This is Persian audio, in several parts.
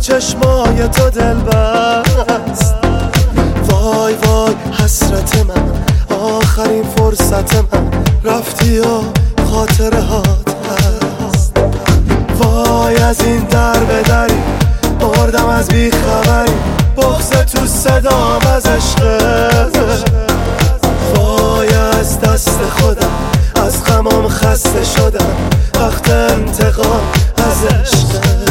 چشمای تو دل بست. وای وای حسرت من، آخرین فرصت من، رفتی و خاطره هات هست. وای از این در به دری مردم از بیخبری، بغض تو صدام از عشقت. وای از دست خودم، از غمام خسته شدم، وقت انتقام از عشقت.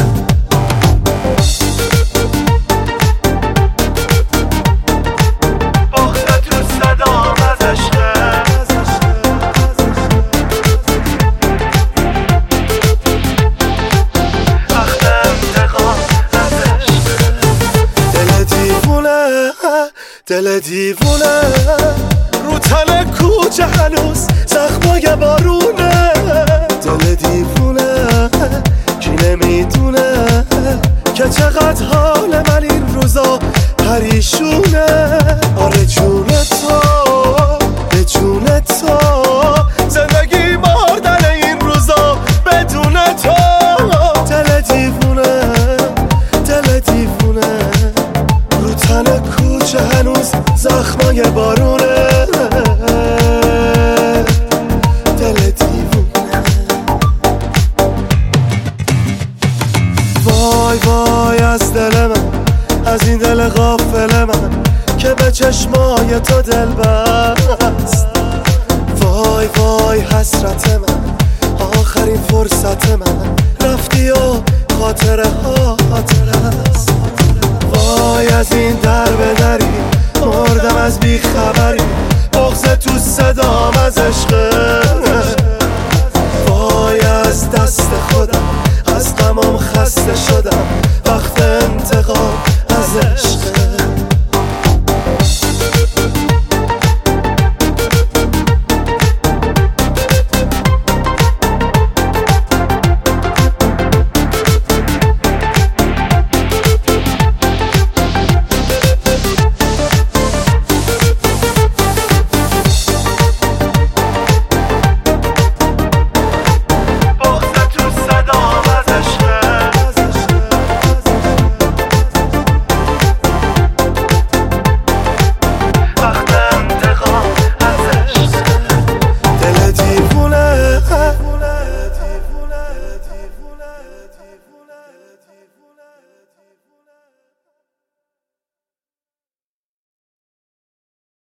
دل دیوونه رو تن کوچه هنوز زخمای بارونه. دل دیوونه کی نمیدونه که چقدر حال من این روزا پریشونه. آره جون تو به جون تو، زندگی مردن این روزا بدون تو. دل دیوونه دل دیوونه رو تن کوچه هنوز زخمای بارونه. دل دیوونه. وای وای از دل من، از این دل غافل من که به چشمای تو دل بست. وای وای حسرت من، آخرین فرصت من، رفتی و خاطره هات هست.